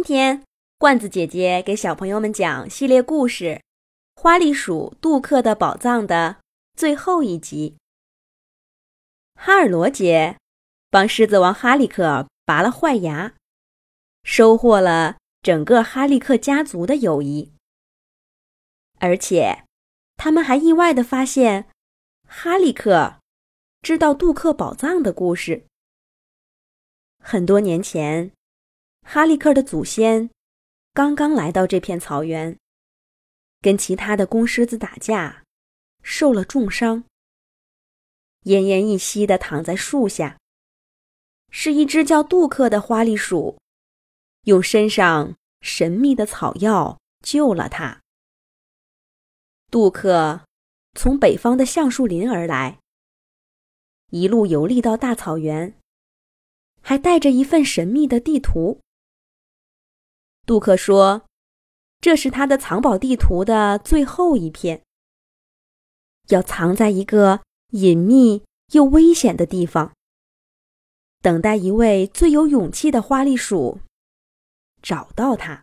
今天罐子姐姐给小朋友们讲系列故事《花栗鼠杜克的宝藏》的最后一集。哈尔罗杰帮狮子王哈利克拔了坏牙，收获了整个哈利克家族的友谊。而且他们还意外地发现哈利克知道杜克宝藏的故事。很多年前，哈利克的祖先刚刚来到这片草原，跟其他的公狮子打架，受了重伤，奄奄一息地躺在树下。是一只叫杜克的花栗鼠，用身上神秘的草药救了他。杜克从北方的橡树林而来，一路游历到大草原，还带着一份神秘的地图。杜克说，这是他的藏宝地图的最后一片，要藏在一个隐秘又危险的地方，等待一位最有勇气的花栗鼠找到它。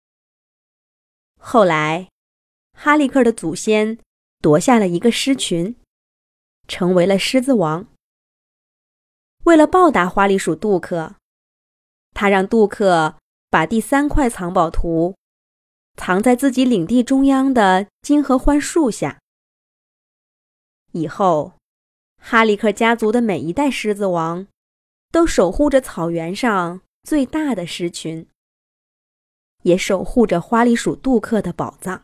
后来，哈利克的祖先夺下了一个狮群，成为了狮子王。为了报答花栗鼠杜克，他让杜克把第3块藏宝图藏在自己领地中央的金合欢树下。以后，哈利克家族的每一代狮子王都守护着草原上最大的狮群，也守护着花栗鼠杜克的宝藏。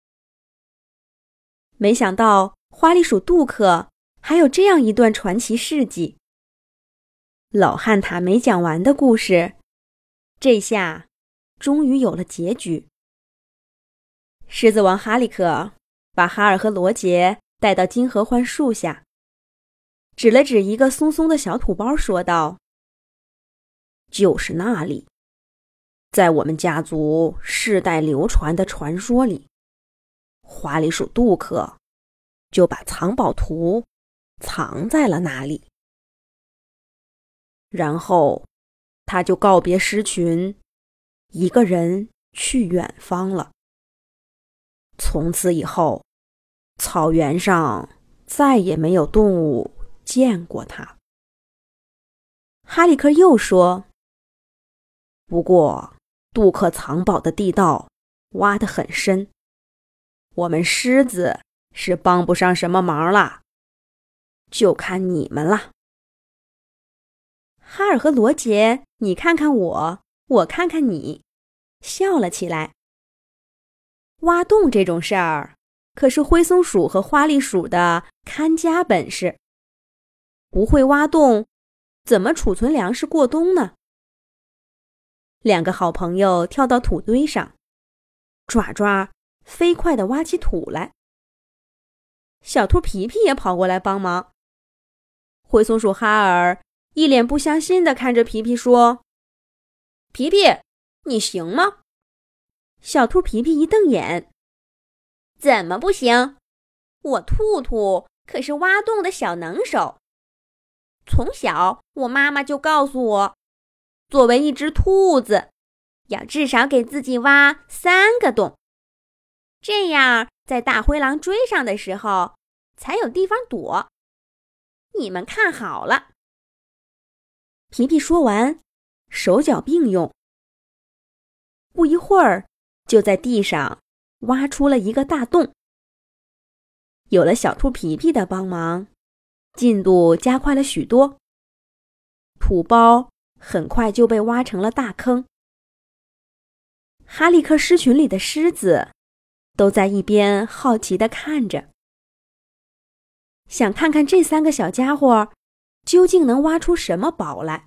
没想到花栗鼠杜克还有这样一段传奇事迹。老汉塔没讲完的故事，这下终于有了结局。狮子王哈利克把哈尔和罗杰带到金合欢树下，指了指一个松松的小土包，说道：“就是那里，在我们家族世代流传的传说里，花栗鼠杜克就把藏宝图藏在了那里。然后他就告别狮群，一个人去远方了。从此以后，草原上再也没有动物见过他。”哈利克又说：“不过，杜克藏宝的地道挖得很深，我们狮子是帮不上什么忙了，就看你们了。”哈尔和罗杰，你看看我，我看看你，笑了起来。挖洞这种事儿，可是灰松鼠和花栗鼠的看家本事。不会挖洞，怎么储存粮食过冬呢？2个好朋友跳到土堆上，爪爪飞快地挖起土来。小兔皮皮也跑过来帮忙。灰松鼠哈尔一脸不相信地看着皮皮说：“皮皮，你行吗？”小兔皮皮一瞪眼：“怎么不行？我兔兔可是挖洞的小能手。从小我妈妈就告诉我，作为一只兔子，要至少给自己挖3个洞，这样在大灰狼追上的时候才有地方躲。你们看好了。”皮皮说完，手脚并用，不一会儿就在地上挖出了一个大洞。有了小兔皮皮的帮忙，进度加快了许多，土包很快就被挖成了大坑。哈利克狮群里的狮子都在一边好奇地看着，想看看这3个小家伙究竟能挖出什么宝来。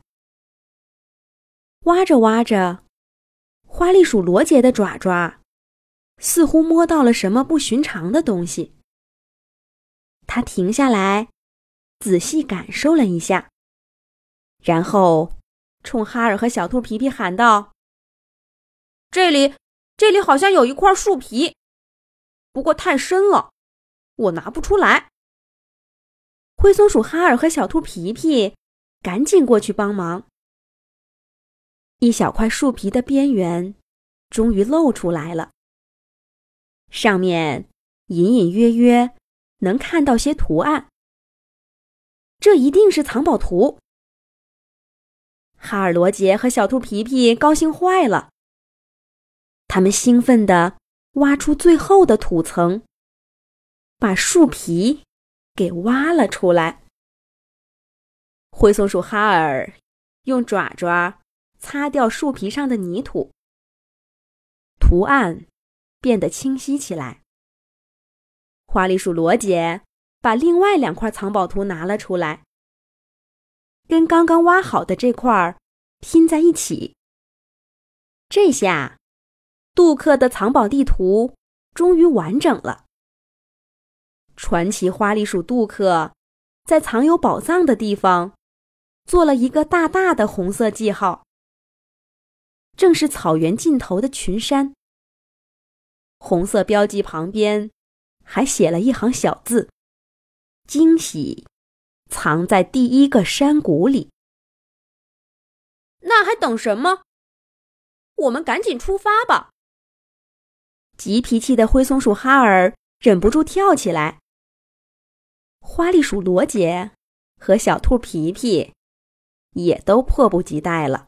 挖着挖着，花栗鼠罗杰的爪爪似乎摸到了什么不寻常的东西。他停下来，仔细感受了一下，然后冲哈尔和小兔皮皮喊道：“这里好像有一块树皮，不过太深了，我拿不出来。”灰松鼠哈尔和小兔皮皮赶紧过去帮忙。 一小块树皮的边缘终于露出来了，上面隐隐约约能看到些图案。这一定是藏宝图。哈尔罗杰和小兔皮皮高兴坏了，他们兴奋地挖出最后的土层，把树皮给挖了出来。灰松鼠哈尔用爪爪擦掉树皮上的泥土，图案变得清晰起来。花栗鼠罗杰把另外2块藏宝图拿了出来，跟刚刚挖好的这块拼在一起。这下，杜克的藏宝地图终于完整了。传奇花栗鼠杜克在藏有宝藏的地方做了一个大大的红色记号，正是草原尽头的群山。红色标记旁边还写了一行小字：惊喜藏在第1个山谷里。那还等什么？我们赶紧出发吧！急脾气的灰松鼠哈尔忍不住跳起来。花栗鼠罗杰和小兔皮皮也都迫不及待了。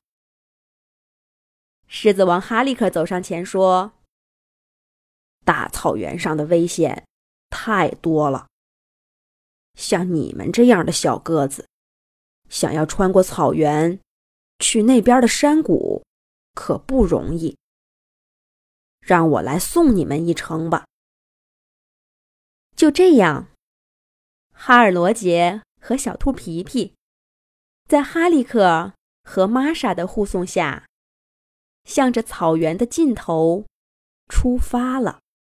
狮子王哈利克走上前说：大草原上的危险太多了，像你们这样的小个子，想要穿过草原去那边的山谷可不容易。让我来送你们一程吧。就这样，哈尔罗杰和小兔皮皮在哈利克和玛莎的护送下，向着草原的尽头出发了。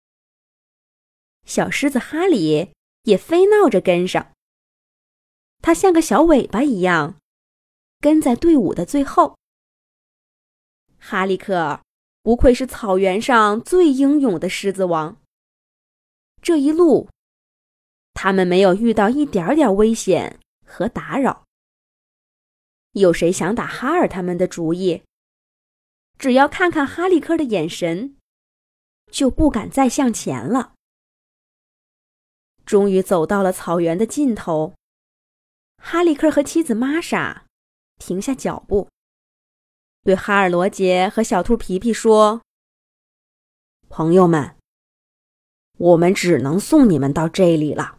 小狮子哈里也非闹着跟上，它像个小尾巴一样跟在队伍的最后。哈利克不愧是草原上最英勇的狮子王，这一路他们没有遇到一点点危险和打扰。有谁想打哈尔他们的主意，只要看看哈利克的眼神，就不敢再向前了。终于走到了草原的尽头，哈利克和妻子玛莎停下脚步，对哈尔罗杰和小兔皮皮说：朋友们，我们只能送你们到这里了。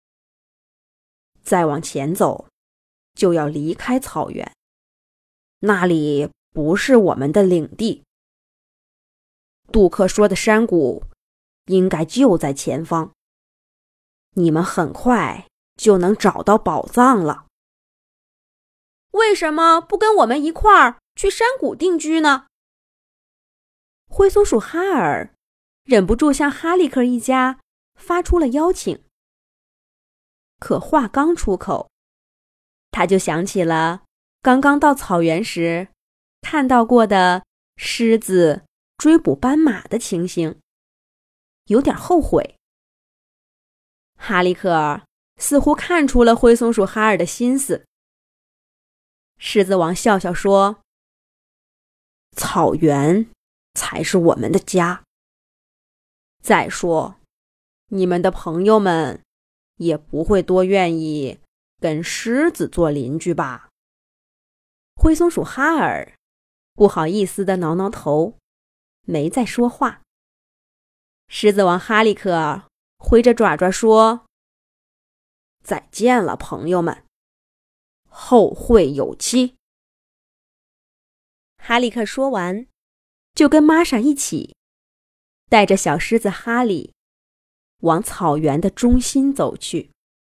再往前走，就要离开草原，那里不是我们的领地。杜克说的山谷应该就在前方，你们很快就能找到宝藏了。为什么不跟我们一块儿去山谷定居呢？灰松鼠哈尔忍不住向哈利克一家发出了邀请。可话刚出口，他就想起了刚刚到草原时看到过的狮子追捕斑马的情形，有点后悔。哈利克似乎看出了灰松鼠哈尔的心思。狮子王笑笑说：草原才是我们的家。再说，你们的朋友们也不会多愿意跟狮子做邻居吧？灰松鼠哈尔不好意思地挠挠头，没再说话。狮子王哈利克挥着爪爪说：再见了，朋友们，后会有期。哈利克说完，就跟玛莎一起带着小狮子哈利往草原的中心走去。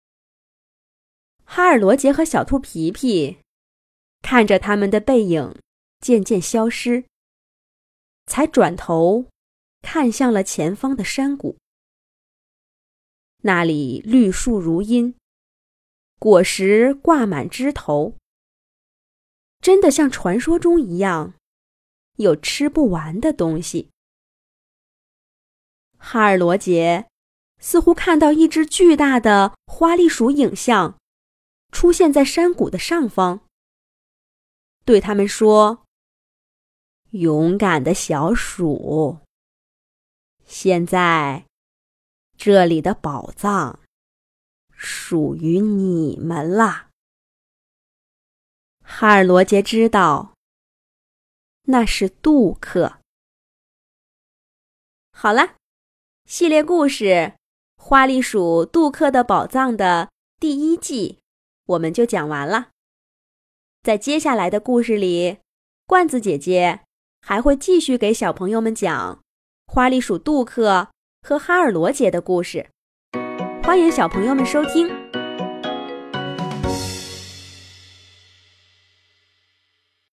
哈尔罗杰和小兔皮皮看着他们的背影渐渐消失，才转头看向了前方的山谷。那里绿树如茵，果实挂满枝头，真的像传说中一样，有吃不完的东西。哈尔罗杰似乎看到一只巨大的花栗鼠影像出现在山谷的上方，对他们说： 勇敢的小鼠。现在，这里的宝藏属于你们了。哈尔罗杰知道，那是杜克。好了，系列故事《花栗鼠杜克的宝藏》的第1季我们就讲完了。在接下来的故事里，罐子姐姐还会继续给小朋友们讲花栗鼠杜克和哈尔罗杰的故事，欢迎小朋友们收听。